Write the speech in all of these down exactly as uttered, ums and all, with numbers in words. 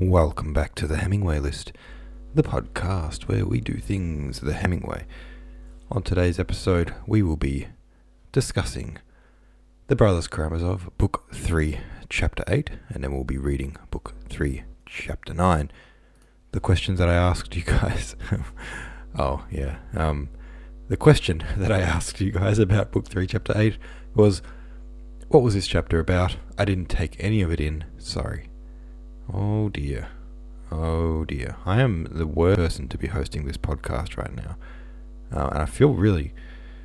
Welcome back to the Hemingway List, the podcast where we do things the Hemingway. On today's episode, we will be discussing The Brothers Karamazov, Book three, Chapter eight, and then we'll be reading Book three, Chapter nine. The questions that I asked you guys... oh, yeah. Um, the question that I asked you guys about Book three, Chapter eight was, what was this chapter about? I didn't take any of it in. Sorry. Oh dear. Oh dear. I am the worst person to be hosting this podcast right now. Uh, and I feel really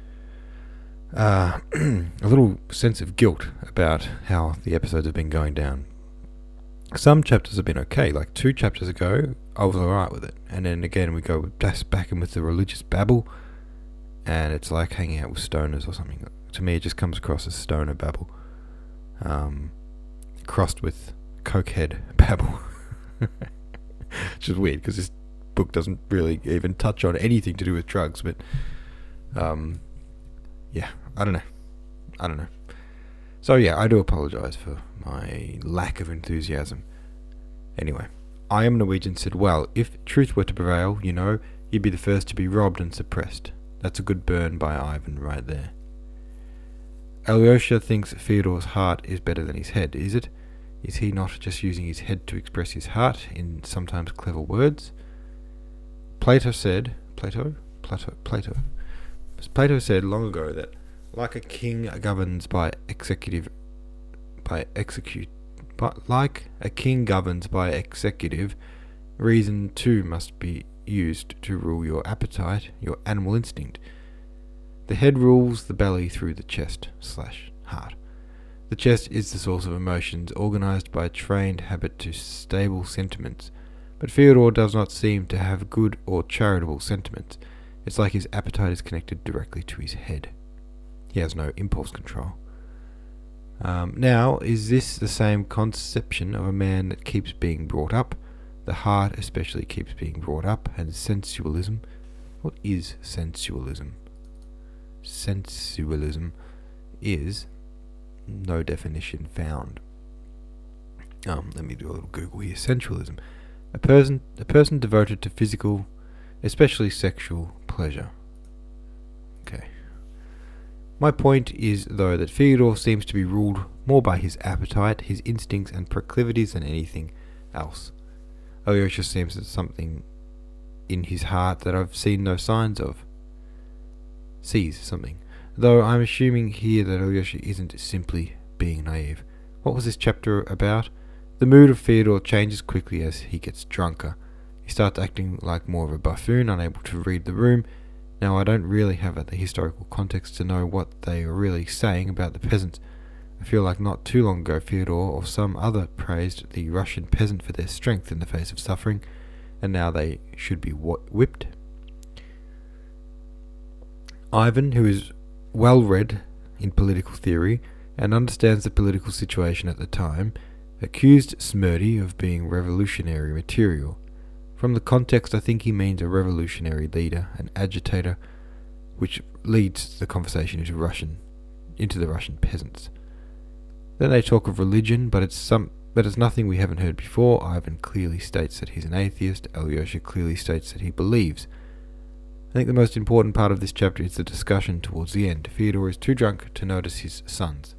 uh, a little sense of guilt about how the episodes have been going down. Some chapters have been okay. Like two chapters ago, I was alright with it. And then again, we go back in with the religious babble. And it's like hanging out with stoners or something. To me, it just comes across as stoner babble. Um, crossed with cokehead babble. Which is weird because this book doesn't really even touch on anything to do with drugs, but um yeah, I don't know. I don't know. So yeah, I do apologize for my lack of enthusiasm. Anyway, I Am Norwegian said, well, if truth were to prevail, you know, you'd be the first to be robbed and suppressed. That's a good burn by Ivan right there. Alyosha thinks Fyodor's heart is better than his head, is it? Is he not just using his head to express his heart in sometimes clever words? Plato said, Plato? Plato, Plato. Plato said long ago that like a king governs by executive, by execute, but like a king governs by executive, reason too must be used to rule your appetite, your animal instinct. The head rules the belly through the chest slash heart. The chest is the source of emotions, organized by trained habit to stable sentiments. But Fyodor does not seem to have good or charitable sentiments. It's like his appetite is connected directly to his head. He has no impulse control. Um, now, is this the same conception of a man that keeps being brought up? The heart especially keeps being brought up, and sensualism. What is sensualism? Sensualism is... no definition found. Um, let me do a little Google here. Sensualism. A person a person devoted to physical, especially sexual, pleasure. Okay. My point is, though, that Fyodor seems to be ruled more by his appetite, his instincts and proclivities than anything else. Alyosha seems to have something in his heart that I've seen no signs of. Sees something. Though I'm assuming here that Alyosha isn't simply being naive. What was this chapter about? The mood of Fyodor changes quickly as he gets drunker. He starts acting like more of a buffoon, unable to read the room. Now I don't really have the historical context to know what they are really saying about the peasants. I feel like not too long ago Fyodor or some other praised the Russian peasant for their strength in the face of suffering, and now they should be whipped. Ivan, who is well read in political theory and understands the political situation at the time, accused Smrti of being revolutionary material. From the context, I think he means a revolutionary leader, an agitator, which leads the conversation into Russian, into the Russian peasants. Then they talk of religion, but it's some, but it's nothing we haven't heard before. Ivan clearly states that he's an atheist. Alyosha clearly states that he believes. I think the most important part of this chapter is the discussion towards the end. Fyodor is too drunk to notice his sons.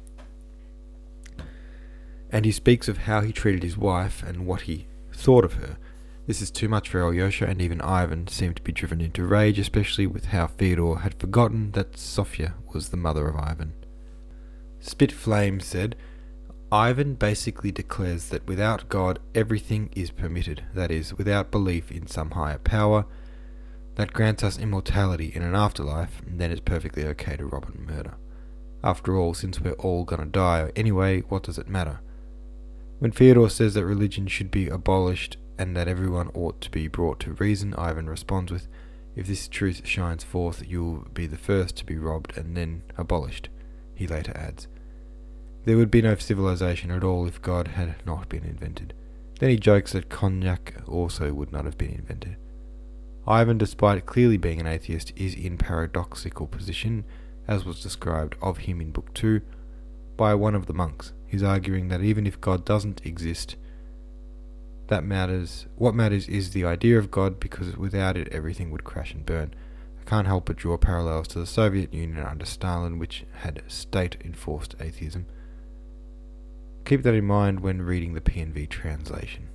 And he speaks of how he treated his wife and what he thought of her. This is too much for Alyosha, and even Ivan seemed to be driven into rage, especially with how Fyodor had forgotten that Sofia was the mother of Ivan. Spit Flame said, Ivan basically declares that without God everything is permitted, that is, without belief in some higher power that grants us immortality in an afterlife, then it's perfectly okay to rob and murder. After all, since we're all gonna die anyway, what does it matter? When Fyodor says that religion should be abolished and that everyone ought to be brought to reason, Ivan responds with, if this truth shines forth, you'll be the first to be robbed and then abolished. He later adds, there would be no civilization at all if God had not been invented. Then he jokes that cognac also would not have been invented. Ivan, despite clearly being an atheist, is in paradoxical position, as was described of him in Book two, by one of the monks. He's arguing that even if God doesn't exist, That matters. What matters is the idea of God, because without it, everything would crash and burn. I can't help but draw parallels to the Soviet Union under Stalin, which had state-enforced atheism. Keep that in mind when reading the P N V translation.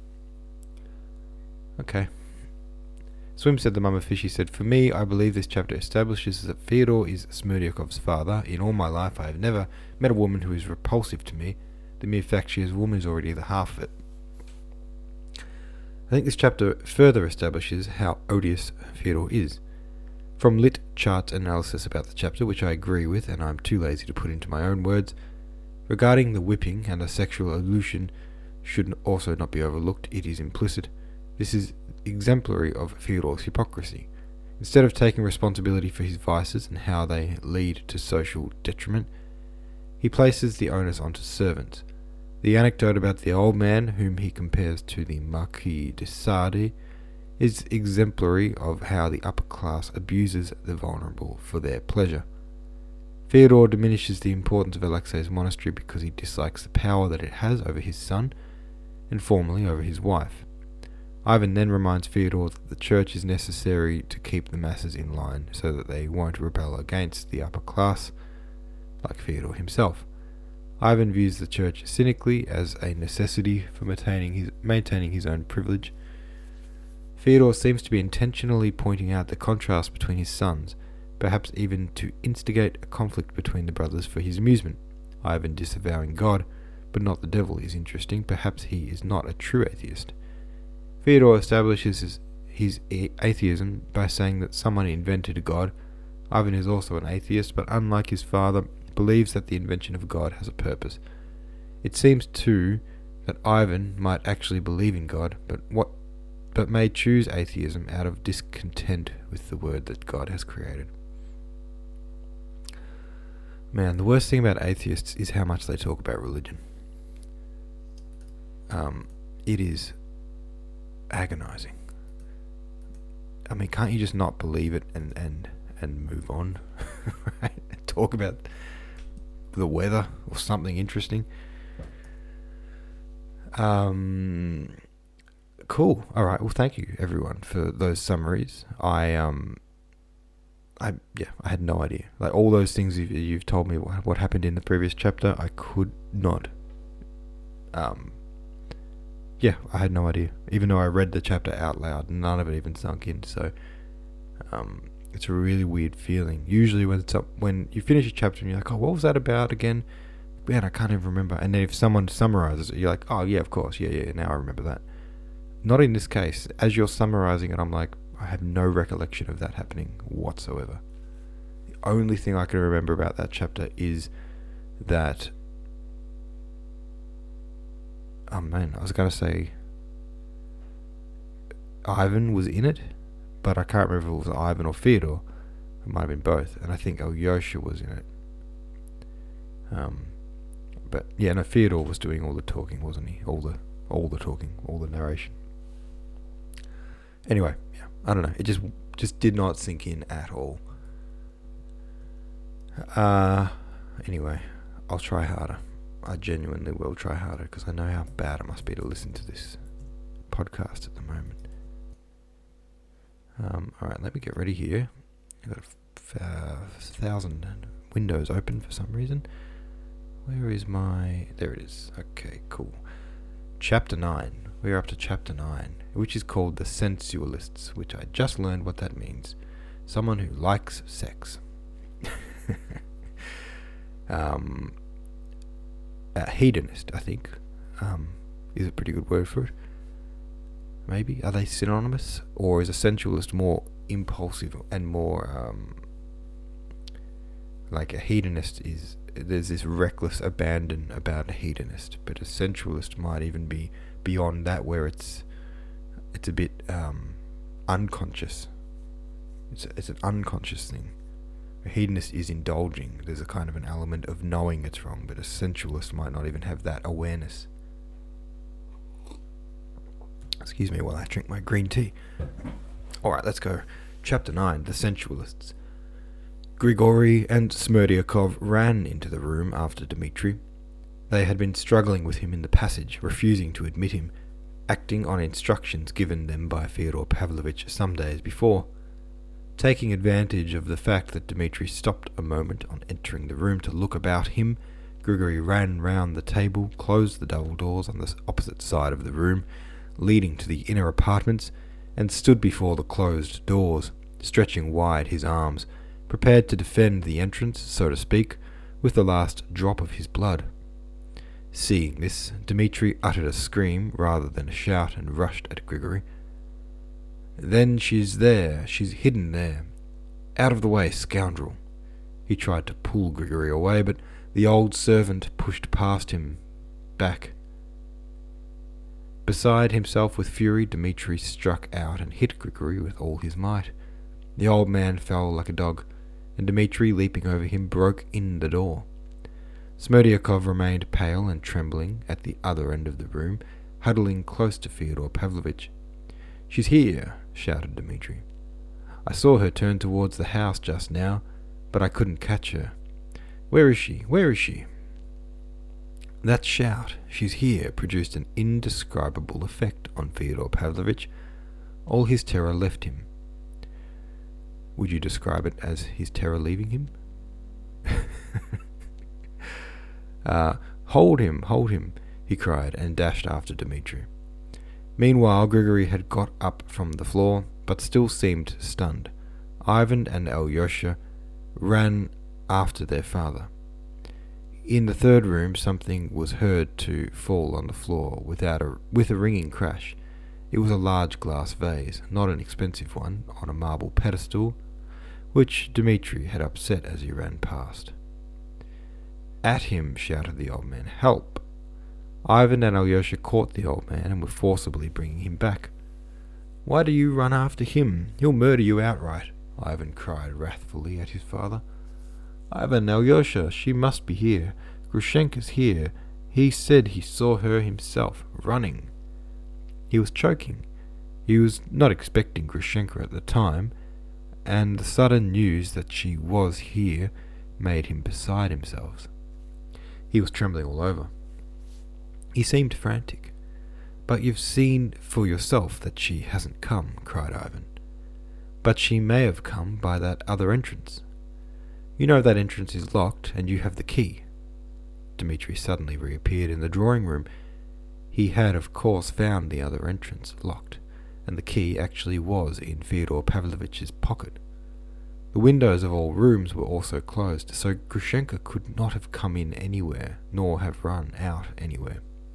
Okay. Swim said the Mama Fishy said, "For me, I believe this chapter establishes that Fyodor is Smerdyakov's father. In all my life, I have never met a woman who is repulsive to me. The mere fact she is a woman is already the half of it." I think this chapter further establishes how odious Fyodor is. From Lit Chart's analysis about the chapter, which I agree with and I'm too lazy to put into my own words, regarding the whipping and a sexual allusion should also not be overlooked. It is implicit. This is exemplary of Fyodor's hypocrisy. Instead of taking responsibility for his vices and how they lead to social detriment, he places the onus onto servants. The anecdote about the old man, whom he compares to the Marquis de Sade, is exemplary of how the upper class abuses the vulnerable for their pleasure. Fyodor diminishes the importance of Alexei's monastery because he dislikes the power that it has over his son, and formerly over his wife. Ivan then reminds Fyodor that the church is necessary to keep the masses in line so that they won't rebel against the upper class, like Fyodor himself. Ivan views the church cynically as a necessity for maintaining his, maintaining his own privilege. Fyodor seems to be intentionally pointing out the contrast between his sons, perhaps even to instigate a conflict between the brothers for his amusement. Ivan disavowing God, but not the devil, is interesting. Perhaps he is not a true atheist. Fyodor establishes his, his atheism by saying that someone invented a God. Ivan is also an atheist, but unlike his father, believes that the invention of God has a purpose. It seems too that Ivan might actually believe in God, but what but may choose atheism out of discontent with the word that God has created. Man, the worst thing about atheists is how much they talk about religion. Um, it is agonizing. I mean, can't you just not believe it and and, and move on? Right? Talk about the weather or something interesting. Um, cool. All right. Well, thank you everyone for those summaries. I um, I yeah, I had no idea. Like all those things you've, you've told me what, what happened in the previous chapter, I could not. Um, yeah, I had no idea. Even though I read the chapter out loud, none of it even sunk in. So, um. It's a really weird feeling. Usually when it's up, when you finish a chapter and you're like, oh, what was that about again? Man, I can't even remember. And then if someone summarizes it, you're like, oh, yeah, of course. Yeah, yeah, now I remember that. Not in this case. As you're summarizing it, I'm like, I have no recollection of that happening whatsoever. The only thing I can remember about that chapter is that... Oh, man, I was going to say... Ivan was in it. But I can't remember if it was Ivan or Fyodor. It might have been both. And I think Alyosha was in it. Um, but yeah, no, Fyodor was doing all the talking, wasn't he? All the, all the talking, all the narration. Anyway, yeah, I don't know. It just, just did not sink in at all. Uh, anyway, I'll try harder. I genuinely will try harder because I know how bad it must be to listen to this podcast at the moment. Um, alright, let me get ready here. I've got a f- uh, thousand windows open for some reason. Where is my... There it is. Okay, cool. Chapter nine. We're up to Chapter nine, which is called The Sensualists, which I just learned what that means. Someone who likes sex. um, a hedonist, I think, um, is a pretty good word for it. Maybe. Are they synonymous? Or is a sensualist more impulsive and more um, like a hedonist is... There's this reckless abandon about a hedonist, but a sensualist might even be beyond that, where it's it's a bit um, unconscious. It's a, it's an unconscious thing. A hedonist is indulging. There's a kind of an element of knowing it's wrong, but a sensualist might not even have that awareness. Excuse me while I drink my green tea. Alright, let's go. Chapter nine, The Sensualists. Grigory and Smerdyakov ran into the room after Dmitri. They had been struggling with him in the passage, refusing to admit him. acting on instructions given them by Fyodor Pavlovitch some days before. Taking advantage of the fact that Dmitri stopped a moment on entering the room to look about him, Grigory ran round the table, closed the double doors on the opposite side of the room, leading to the inner apartments, and stood before the closed doors, stretching wide his arms, prepared to defend the entrance, so to speak, with the last drop of his blood. Seeing this, Dmitri uttered a scream rather than a shout and rushed at Grigory. "Then she's there, she's hidden there. Out of the way, scoundrel!" He tried to pull Grigory away, but the old servant pushed past him, back. Beside himself with fury, Dmitri struck out and hit Grigory with all his might. The old man fell like a dog, and Dmitri, leaping over him, broke in the door. Smerdyakov remained pale and trembling at the other end of the room, huddling close to Fyodor Pavlovitch. "She's here," shouted Dmitri. "I saw her turn towards the house just now, but I couldn't catch her. Where is she? Where is she?" That shout, "She's here," produced an indescribable effect on Fyodor Pavlovitch. All his terror left him. Would you describe it as his terror leaving him? uh, hold him, hold him, he cried, and dashed after Dmitri. Meanwhile, Grigory had got up from the floor, but still seemed stunned. Ivan and Alyosha ran after their father. In the third room, something was heard to fall on the floor without a, with a ringing crash. It was a large glass vase, not an expensive one, on a marble pedestal, which Dmitri had upset as he ran past. "At him!" shouted the old man. "Help!" Ivan and Alyosha caught the old man and were forcibly bringing him back. "Why do you run after him? He'll murder you outright," Ivan cried wrathfully at his father. "Ivan, Alyosha, she must be here. Grushenka's here. He said he saw her himself, running." He was choking. He was not expecting Grushenka at the time, and the sudden news that she was here made him beside himself. He was trembling all over. He seemed frantic. "But you've seen for yourself that she hasn't come," cried Ivan. "But she may have come by that other entrance. You know that entrance is locked, and you have the key." Dmitri suddenly reappeared in the drawing-room. He had, of course, found the other entrance locked, and the key actually was in Fyodor Pavlovitch's pocket. The windows of all rooms were also closed, so Grushenka could not have come in anywhere, nor have run out anywhere.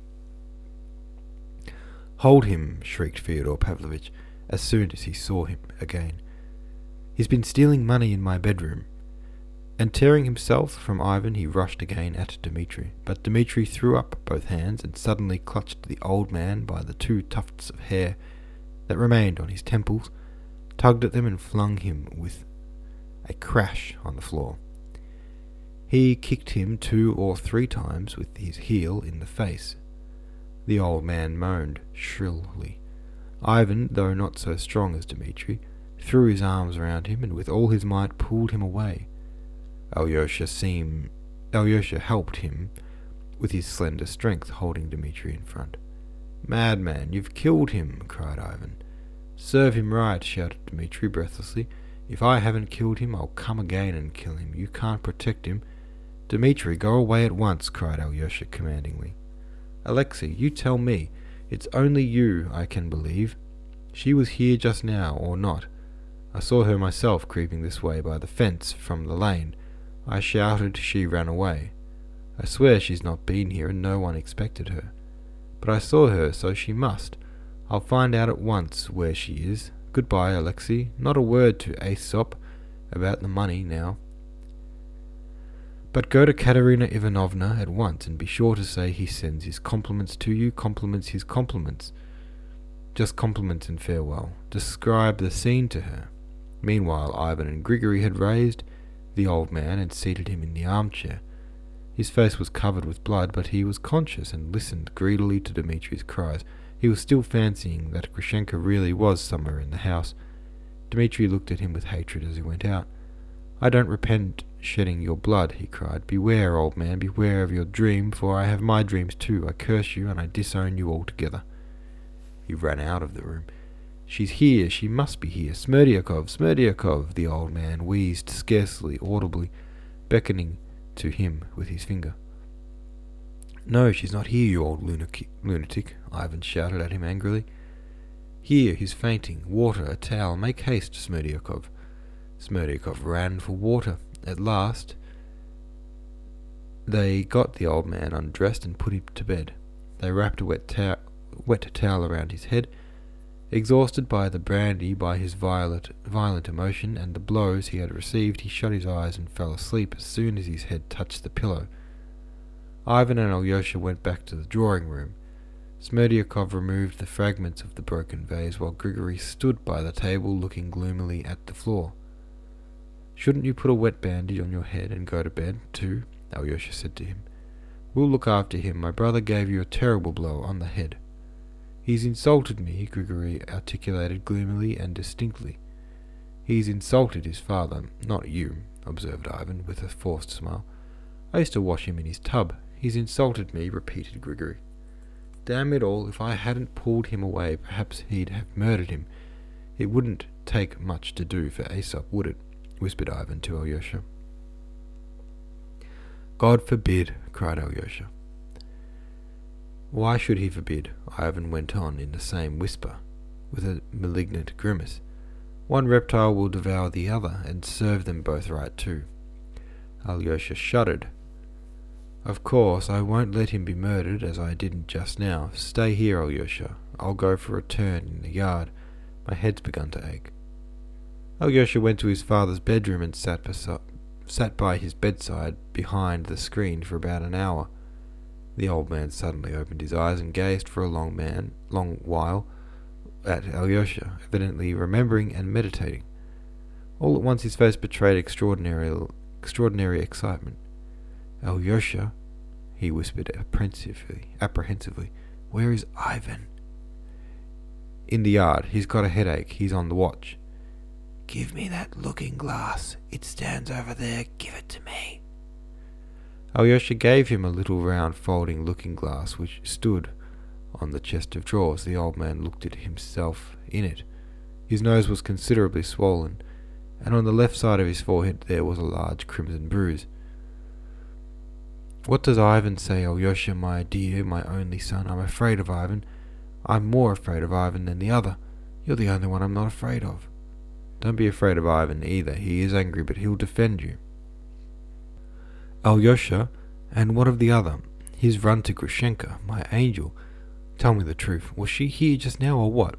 "Hold him!" shrieked Fyodor Pavlovitch as soon as he saw him again. "He's been stealing money in my bedroom." And tearing himself from Ivan, he rushed again at Dmitri. But Dmitri threw up both hands and suddenly clutched the old man by the two tufts of hair that remained on his temples, tugged at them and flung him with a crash on the floor. He kicked him two or three times with his heel in the face. The old man moaned shrilly. Ivan, though not so strong as Dmitri, threw his arms around him and with all his might pulled him away. Alyosha seemed, Alyosha helped him with his slender strength, holding Dmitri in front. "Madman, you've killed him!" cried Ivan. "Serve him right!" shouted Dmitri breathlessly. "If I haven't killed him, I'll come again and kill him. You can't protect him." "Dmitri, go away at once!" cried Alyosha commandingly. "Alexei, you tell me. It's only you I can believe. She was here just now, or not? I saw her myself creeping this way by the fence from the lane. I shouted, she ran away. I swear she's not been here and no one expected her. But I saw her, so she must. I'll find out at once where she is. Goodbye, Alexei. Not a word to Aesop about the money now. But go to Katerina Ivanovna at once and be sure to say he sends his compliments to you, compliments his compliments. Just compliments and farewell. Describe the scene to her." Meanwhile, Ivan and Grigory had raised the old man and seated him in the armchair. His face was covered with blood, but he was conscious and listened greedily to Dmitri's cries. He was still fancying that Grushenka really was somewhere in the house. Dmitri looked at him with hatred as he went out. "I don't repent shedding your blood," he cried. "Beware, old man, beware of your dream, for I have my dreams too. I curse you, and I disown you altogether." He ran out of the room. "She's here, she must be here. Smerdyakov, Smerdyakov," the old man wheezed scarcely audibly, beckoning to him with his finger. "No, she's not here, you old lunatic, lunatic," Ivan shouted at him angrily. "Here, he's fainting. Water, a towel. Make haste, Smerdyakov." Smerdyakov ran for water. At last they got the old man undressed and put him to bed. They wrapped a wet, ta- wet towel around his head. Exhausted by the brandy, by his violent, violent emotion, and the blows he had received, he shut his eyes and fell asleep as soon as his head touched the pillow. Ivan and Alyosha went back to the drawing-room. Smerdyakov removed the fragments of the broken vase, while Grigory stood by the table looking gloomily at the floor. "Shouldn't you put a wet bandage on your head and go to bed, too?" Alyosha said to him. "We'll look after him. My brother gave you a terrible blow on the head." "He's insulted me," Grigory articulated gloomily and distinctly. "He's insulted his father, not you," observed Ivan with a forced smile. "I used to wash him in his tub. He's insulted me," repeated Grigory. "Damn it all, if I hadn't pulled him away, perhaps he'd have murdered him. It wouldn't take much to do for Aesop, would it?" whispered Ivan to Alyosha. "God forbid," cried Alyosha. "Why should he forbid?" Ivan went on in the same whisper, with a malignant grimace. "One reptile will devour the other, and serve them both right too." Alyosha shuddered. "Of course, I won't let him be murdered, as I didn't just now. Stay here, Alyosha. I'll go for a turn in the yard. My head's begun to ache." Alyosha went to his father's bedroom and sat, besi- sat by his bedside behind the screen for about an hour. The old man suddenly opened his eyes and gazed for a long man, long while at Alyosha, evidently remembering and meditating. All at once his face betrayed extraordinary, extraordinary excitement. "Alyosha," he whispered apprehensively, apprehensively, "where is Ivan?" "In the yard. He's got a headache. He's on the watch." "Give me that looking-glass. It stands over there. Give it to me." Alyosha gave him a little round folding looking-glass which stood on the chest of drawers. The old man looked at himself in it. His nose was considerably swollen, and on the left side of his forehead there was a large crimson bruise. "What does Ivan say, Alyosha, my dear, my only son? I'm afraid of Ivan. I'm more afraid of Ivan than the other. You're the only one I'm not afraid of." "Don't be afraid of Ivan either. He is angry, but he'll defend you." "Alyosha, and what of the other? He's run to Grushenka, my angel. Tell me the truth. Was she here just now, or what?"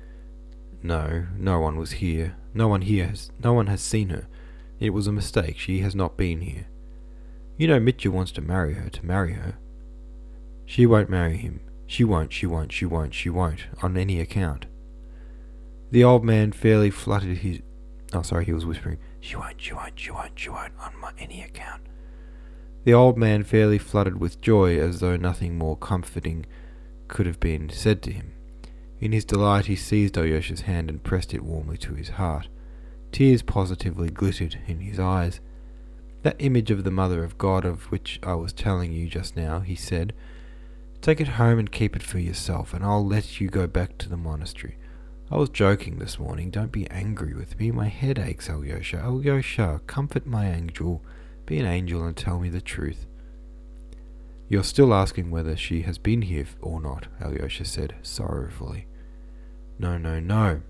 "No, no one was here. No one here has, no one has seen her. It was a mistake. She has not been here. You know Mitya wants to marry her, to marry her." "She won't marry him. She won't, she won't, she won't, she won't, on any account." The old man fairly fluttered his... Oh, sorry, he was whispering, "She won't, she won't, she won't, she won't, on my, any account." The old man fairly fluttered with joy, as though nothing more comforting could have been said to him. In his delight he seized Alyosha's hand and pressed it warmly to his heart. Tears positively glittered in his eyes. "That image of the Mother of God of which I was telling you just now," he said, "take it home and keep it for yourself, and I'll let you go back to the monastery. I was joking this morning. Don't be angry with me. My head aches, Alyosha. Alyosha, comfort my angel. Be an angel and tell me the truth." "You're still asking whether she has been here or not," Alyosha said sorrowfully. "No, no, no.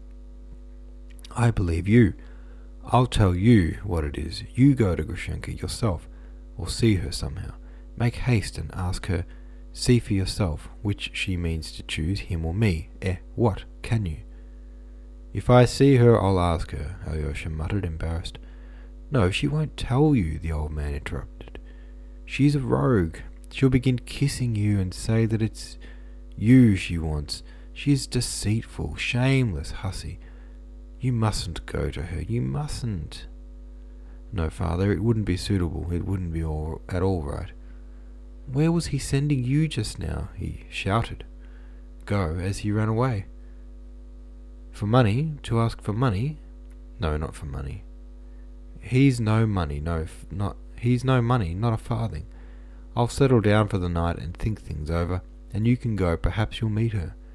I believe you. I'll tell you what it is. You go to Grushenka yourself, or see her somehow. Make haste and ask her. See for yourself which she means to choose, him or me. Eh, what? Can you?" "If I see her, I'll ask her," Alyosha muttered, embarrassed. "No, she won't tell you," the old man interrupted. "She's a rogue. She'll begin kissing you and say that it's you she wants. She's deceitful, shameless hussy. You mustn't go to her. You mustn't." "No, father, it wouldn't be suitable. It wouldn't be all, at all right." "Where was he sending you just now?" he shouted. "Go," as he ran away. "For money? To ask for money?" "No, not for money. He's no money, no, f- not, he's no money, not a farthing. I'll settle down for the night and think things over, and you can go, perhaps you'll meet her.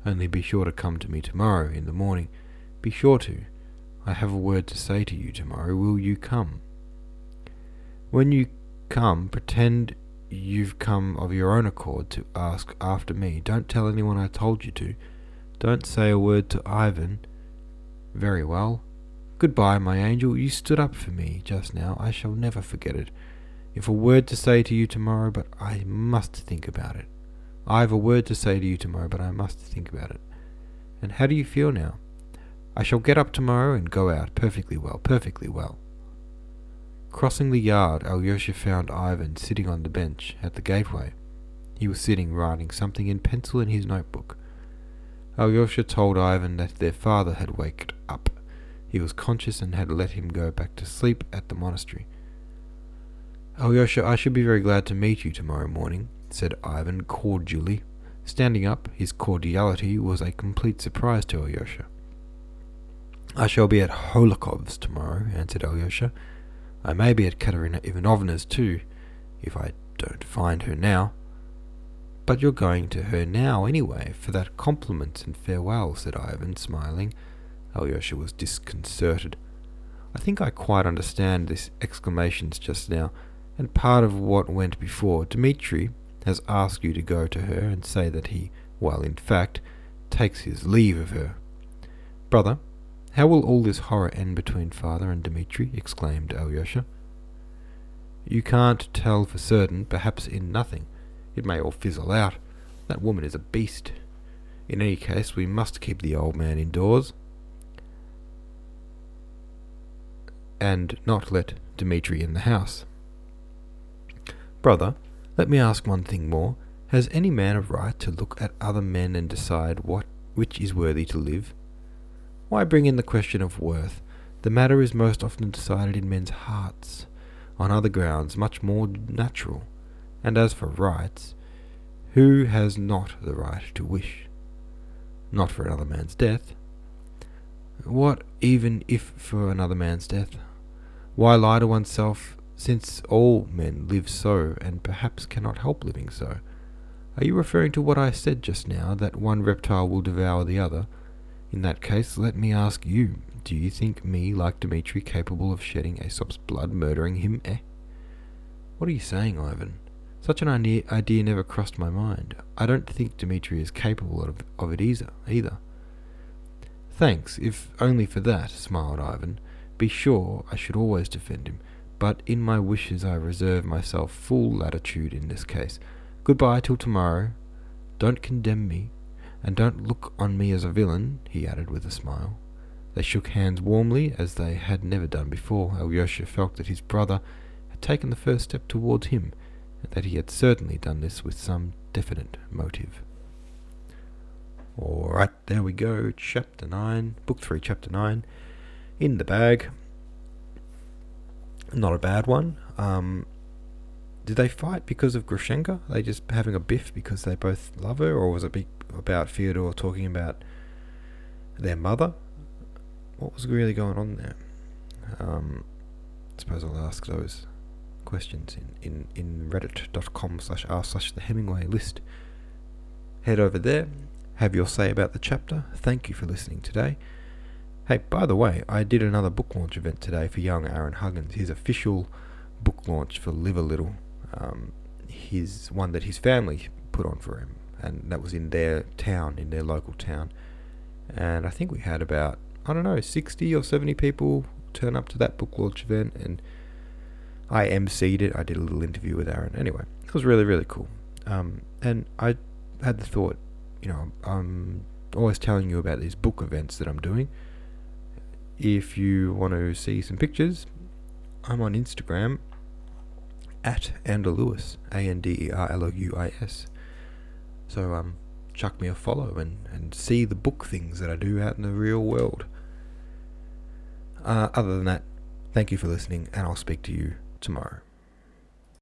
Only be sure to come to me tomorrow in the morning. Be sure to. I have a word to say to you tomorrow. Will you come? When you come, pretend you've come of your own accord to ask after me. Don't tell anyone I told you to. Don't say a word to Ivan. Very well. Goodbye, my angel. You stood up for me just now. I shall never forget it. You've a word to say to you tomorrow, but I must think about it. I've a word to say to you tomorrow, but I must think about it. And how do you feel now? I shall get up tomorrow and go out perfectly well, perfectly well. Crossing the yard, Alyosha found Ivan sitting on the bench at the gateway. He was sitting writing something in pencil in his notebook. Alyosha told Ivan that their father had waked up. He was conscious and had let him go back to sleep at the monastery. Alyosha, I should be very glad to meet you tomorrow morning, said Ivan cordially. Standing up, his cordiality was a complete surprise to Alyosha. I shall be at Holokov's tomorrow, answered Alyosha. I may be at Katerina Ivanovna's too, if I don't find her now. But you're going to her now anyway, for that compliment and farewell, said Ivan, smiling. Alyosha was disconcerted. I think I quite understand these exclamations just now, and part of what went before. Dmitri has asked you to go to her and say that he, well, in fact, takes his leave of her. Brother, how will all this horror end between father and Dmitri? Exclaimed Alyosha. You can't tell for certain, perhaps in nothing. It may all fizzle out. That woman is a beast. In any case, we must keep the old man indoors, and not let Dmitri in the house. Brother, let me ask one thing more. Has any man a right to look at other men and decide what which is worthy to live? Why bring in the question of worth? The matter is most often decided in men's hearts, on other grounds much more natural. And as for rights, who has not the right to wish? Not for another man's death. What even if for another man's death? Why lie to oneself, since all men live so, and perhaps cannot help living so? Are you referring to what I said just now, that one reptile will devour the other? In that case, let me ask you, do you think me, like Dmitri, capable of shedding Aesop's blood, murdering him, eh? What are you saying, Ivan? Such an idea, idea never crossed my mind. I don't think Dmitri is capable of, of it either, either. Thanks, if only for that, smiled Ivan. Be sure I should always defend him, but in my wishes I reserve myself full latitude in this case. Goodbye till tomorrow. Don't condemn me, and don't look on me as a villain, he added with a smile. They shook hands warmly, as they had never done before. Alyosha felt that his brother had taken the first step towards him, and that he had certainly done this with some definite motive. Alright, there we go, chapter nine, book three, chapter nine, in the bag. Not a bad one. Um, did they fight because of Grushenka? Are they just having a biff because they both love her, or was it be about Fyodor talking about their mother? What was really going on there? Um, I suppose I'll ask those questions in, in, in reddit.com slash r slash the Hemingway list. Head over there, have your say about the chapter. Thank you for listening today. Hey, by the way, I did another book launch event today for young Aaron Huggins. His official book launch for Live a Little. Um, his one that his family put on for him, and that was in their town, in their local town. And I think we had about, I don't know, sixty or seventy people turn up to that book launch event, and I emceed it. I did a little interview with Aaron. Anyway, it was really, really cool. Um, and I had the thought, you know, I'm always telling you about these book events that I'm doing. If you want to see some pictures, I'm on Instagram at Anderlewis, A N D E R L O U I S. So um, chuck me a follow and, and see the book things that I do out in the real world. Uh, other than that, thank you for listening, and I'll speak to you tomorrow.